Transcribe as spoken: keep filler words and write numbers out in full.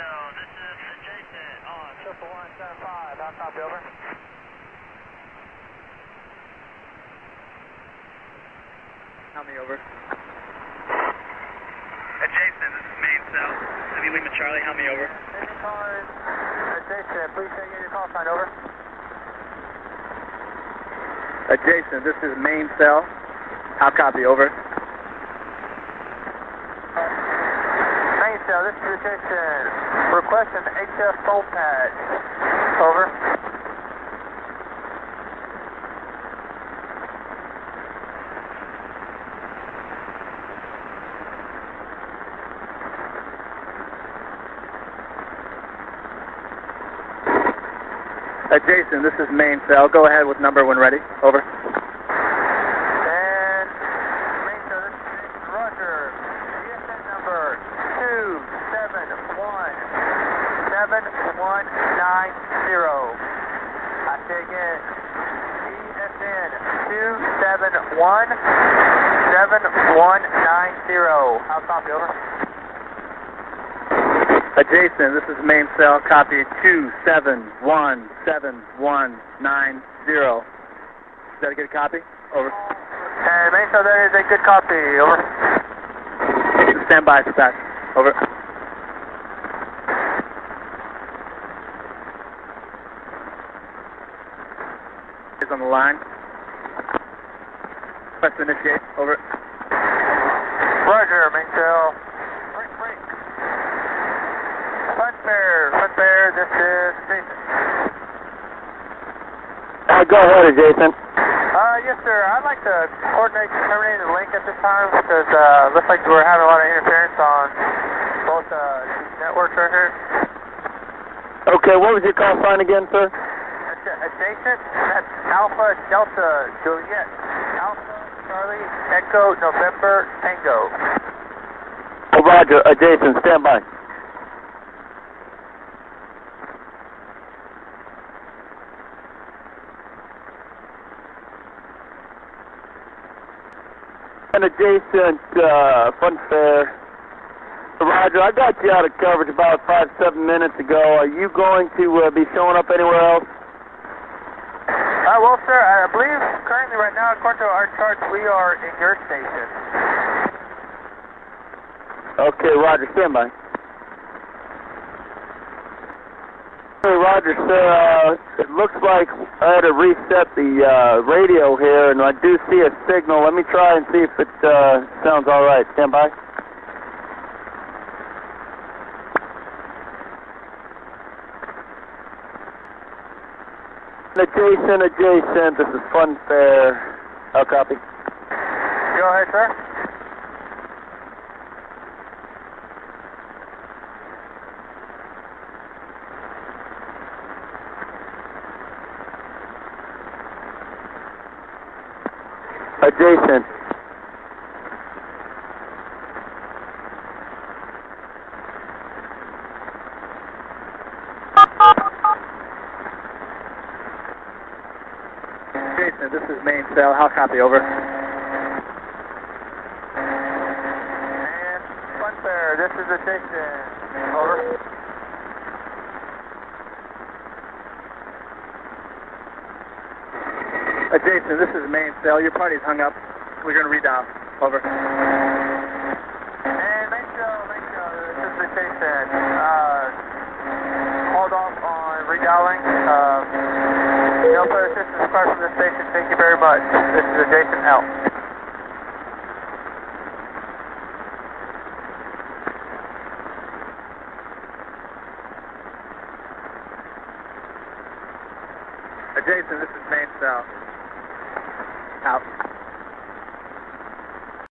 this is Jason on triple one seven five. How copy, over? How many over? Uh, Jason, this is main cell. Heavy Lima Charlie, how many over? Any cars? Uh, Jason, please take your call sign, over. Uh, Jason, this is main cell. How copy, over? Main cell, this is Jason. Request an H F phone patch. Over. Uh, Jason, this is main cell. Go ahead with number when ready. Over. And main cell, this is Jason. Roger. E S N number two seven one seven one nine zero. I say again, E S N two seven one seven one nine zero. How copy, over? Uh, Jason, this is main cell. Copy two seven one seven one nine zero. Is that a good copy? Over. And main cell, that is a good copy. Over. Stand by for that. Over. Is on the line. Press to initiate. Over. Roger, main cell. Break, break. Front bear, front bear, this is Jason. Uh, go ahead, Jason. Uh, yes, sir. I'd like to coordinate terminating the link at this time because uh, looks like we're having a lot of interference on both uh, networks right here. Okay, what was your call sign again, sir? Adja- Adjacent, that's Alpha Delta Juliet. Alpha Charlie Echo November Tango. Oh, Roger. Uh, Jason, stand by. An adjacent uh, front fair. Roger, I got you out of coverage about five, seven minutes ago. Are you going to uh, be showing up anywhere else? Uh, well, sir, I believe currently right now, according to our charts, we are in your station. Okay, Roger, stand by. Hey, Roger, sir, uh, it looks like I had to reset the uh, radio here, and I do see a signal. Let me try and see if it uh, sounds all right. Stand by. Adjacent, adjacent, this is Fun Fair. I'll copy. Go ahead, sir. Adjacent. Jason, this is main cell. How copy, over? And Fun Fair, this is Adjacent. Over. Uh, Jason, this is main cell. Your party's hung up. We're going to redial. Over. And main cell, main cell, this is Adjacent. Uh, hold off on redialing. Um, no further assistance required from the station. Thank you very much. This is Adjacent out. Uh, Jason, this is main cell. Out.